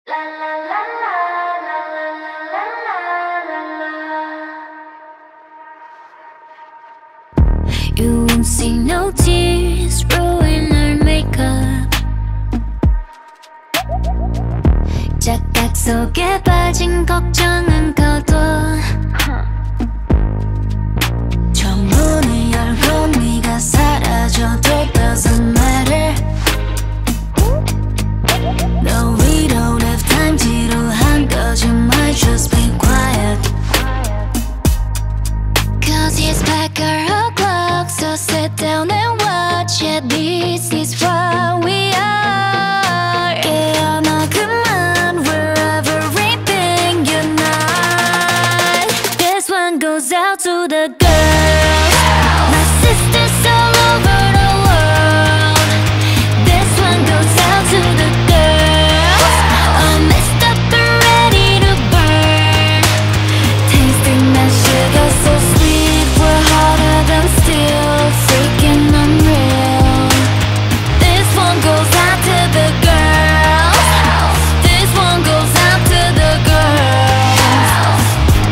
You won't see no tears ruin our makeup. 착각 속에 빠진 걱정은 거둬. 저 문을 열고 네가 사라져도 doesn't matter. No, we don't have time. 지루한 거짓말, just be quiet. Cause it's back o'clock, so sit down and watch it. This is what we are. 깨어나 그만, we're everything unite. This one goes out to the girls, my sisters all over the world. This one goes out to the girls, all messed up and ready to burn. Tasting that sugar so sweet, we're hotter than steel, freaking unreal. This one goes out to the girls. This one goes out to the girls.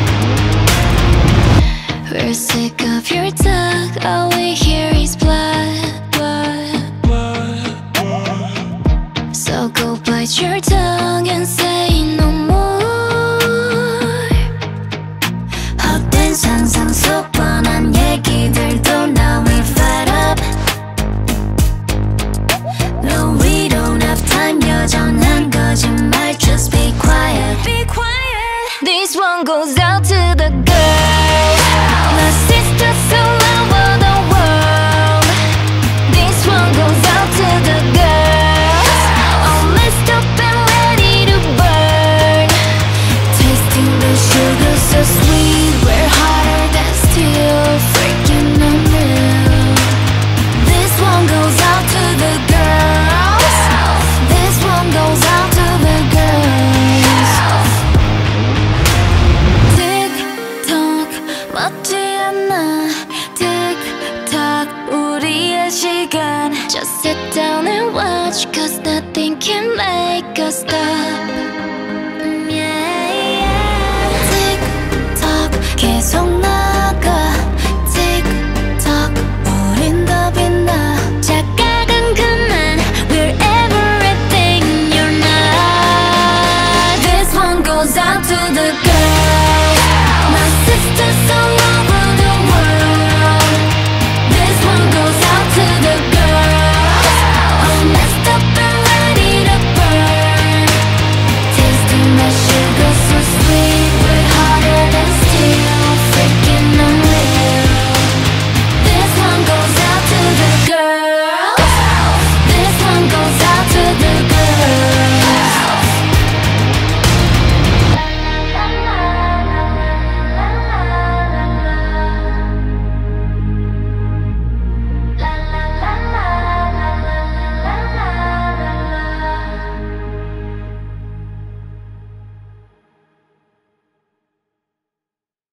We're sick of your talk, all we hear is blood, blood. So go bite your tongue and say no more. 헛된 상상 속 뻔한 얘기들도 now we fed up. No, we don't have time. 여전한 거짓말, just be quiet. Be quiet. This one goes out.